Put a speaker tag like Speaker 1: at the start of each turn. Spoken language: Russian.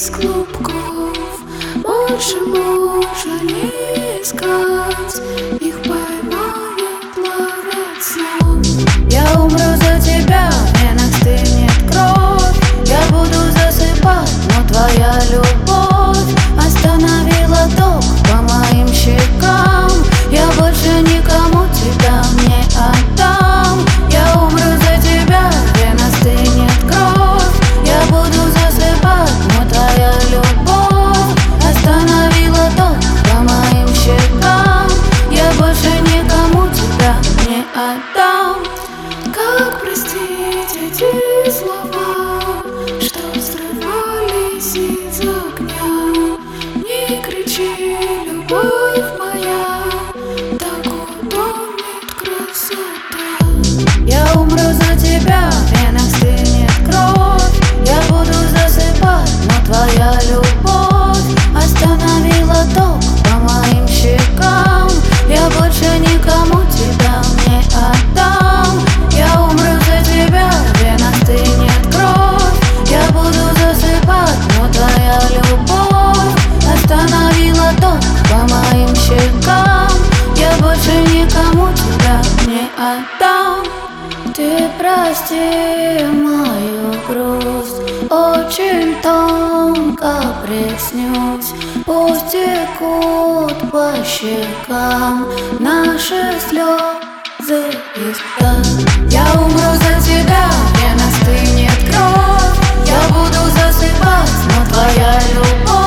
Speaker 1: из клубков. Больше можно не искать, их поймают, ловят снов.
Speaker 2: Я умру за тебя, в венах стынет кровь. Я буду засыпать, но твоя любовь остановила ток по моим щекам. Я больше никому тебя не отдам. Я умру за тебя, в венах стынет кровь. Я буду засыпать, но твоя любовь остановила ток по моим щекам. Я больше никому тебя не отдам.
Speaker 1: Как простить эти слова, что взрывались из огня? Не кричи, любовь моя, так утонет красота.
Speaker 2: Я умру за тебя, в венах стынет кровь. Я буду засыпать, но твоя любовь остановила ток по моим щекам. Я больше никому тебя не отдам. Я умру за тебя, в венах стынет кровь. Я буду засыпать, но твоя любовь остановила ток по моим щекам. Я больше никому тебя не отдам. Ты прости мою грусть, очень тонко приснюсь. Пусть текут по щекам наши слезы из глаз.
Speaker 1: Я умру за тебя, в венах стынет кровь.
Speaker 2: Я буду засыпать, но твоя любовь